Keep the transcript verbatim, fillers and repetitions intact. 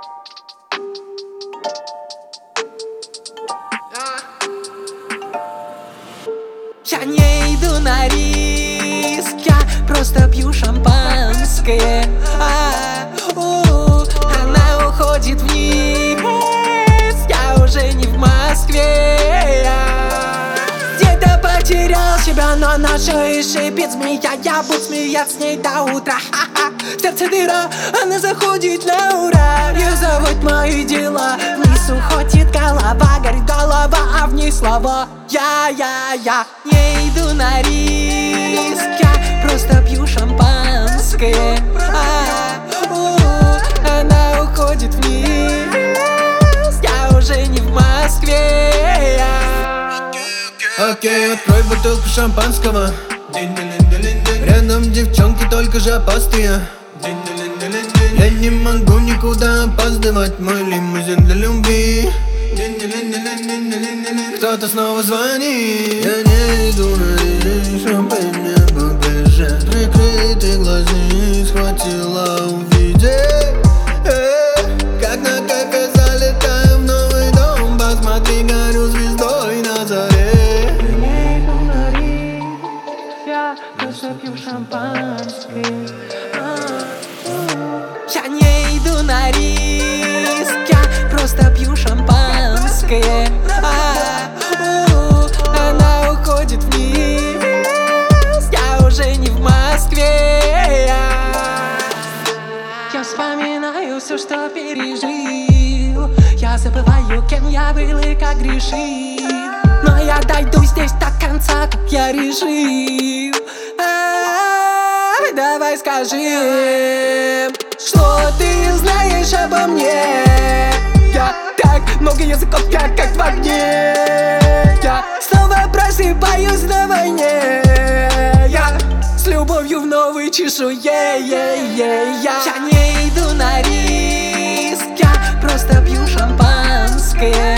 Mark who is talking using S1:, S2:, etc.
S1: Я не иду на риск, я просто пью шампанское. а, у, Она уходит вниз, я уже не в Москве. Я где-то потерял себя, но нашел и шипит змея. Я буду смеяться с ней до утра. Ха-ха. В сердце дыра, она заходит на ура. Ее зовут мои дела. Вниз уходит голова, горит голова, а в ней слова. Я, я, я не иду на риск, я просто пью шампанское. а, у, Она уходит вниз, я уже не в Москве. я...
S2: Окей, открой бутылку шампанского. Рядом девчонки только жопастые. Я не могу никуда опаздывать, мой лимузин для любви. Кто-то снова звонит. Я не иду на риск, чтобы не побежать. Прикрытые глаза схватила увидеть. Как на кайфе залетаю в новый дом. Посмотри, горю звездой на заре.
S1: Я не иду на риск, я просто пью шампанское. а, Я не иду на риск, я просто пью шампанское. а, у, Она уходит вниз, я уже не в Москве. Я, я вспоминаю все, что пережил. Я забываю, кем я был и как грешил. Но я дойду здесь до конца, как я решил. а, Давай скажи им, что ты знаешь обо мне. Я так много языков, я как в огне. Я снова просыпаюсь на войне. Я с любовью в новой чешуе. Я не иду на риск, я просто пью шампанское.